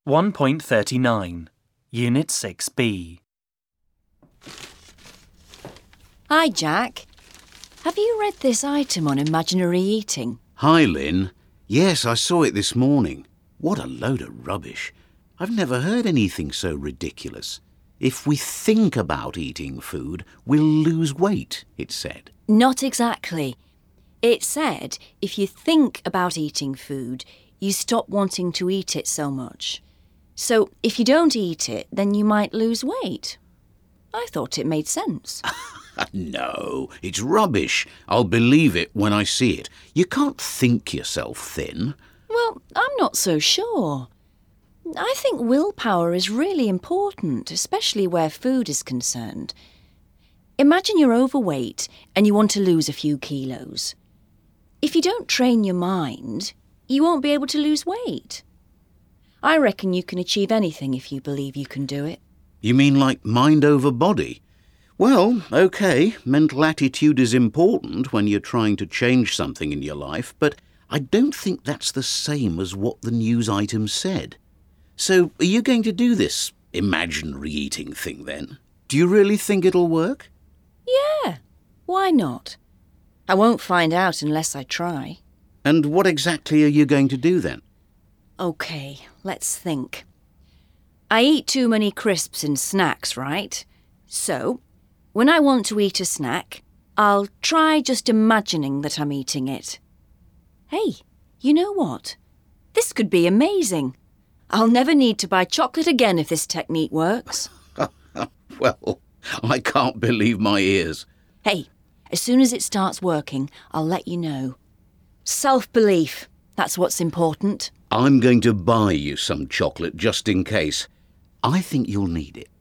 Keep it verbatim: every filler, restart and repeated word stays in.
one point thirty-nine, Unit six B. Hi, Jack. Have you read this item on imaginary eating? Hi, Lynn. Yes, I saw it this morning. What a load of rubbish. I've never heard anything so ridiculous. If we think about eating food, we'll lose weight, it said. Not exactly. It said if you think about eating food, you stop wanting to eat it so much. So if you don't eat it, then you might lose weight. I thought it made sense. No, it's rubbish. I'll believe it when I see it. You can't think yourself thin. Well, I'm not so sure. I think willpower is really important, especially where food is concerned. Imagine you're overweight and you want to lose a few kilos. If you don't train your mind, you won't be able to lose weight. I reckon you can achieve anything if you believe you can do it. You mean like mind over body? Well, OK, mental attitude is important when you're trying to change something in your life, but I don't think that's the same as what the news item said. So are you going to do this imaginary eating thing then? Do you really think it'll work? Yeah, why not? I won't find out unless I try. And what exactly are you going to do then? OK, let's think. I eat too many crisps and snacks, right? So, when I want to eat a snack, I'll try just imagining that I'm eating it. Hey, you know what? This could be amazing. I'll never need to buy chocolate again if this technique works. Well, I can't believe my ears. Hey, as soon as it starts working, I'll let you know. Self-belief, that's what's important. I'm going to buy you some chocolate just in case. I think you'll need it.